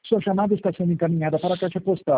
Sua chamada está sendo encaminhada para a caixa postal.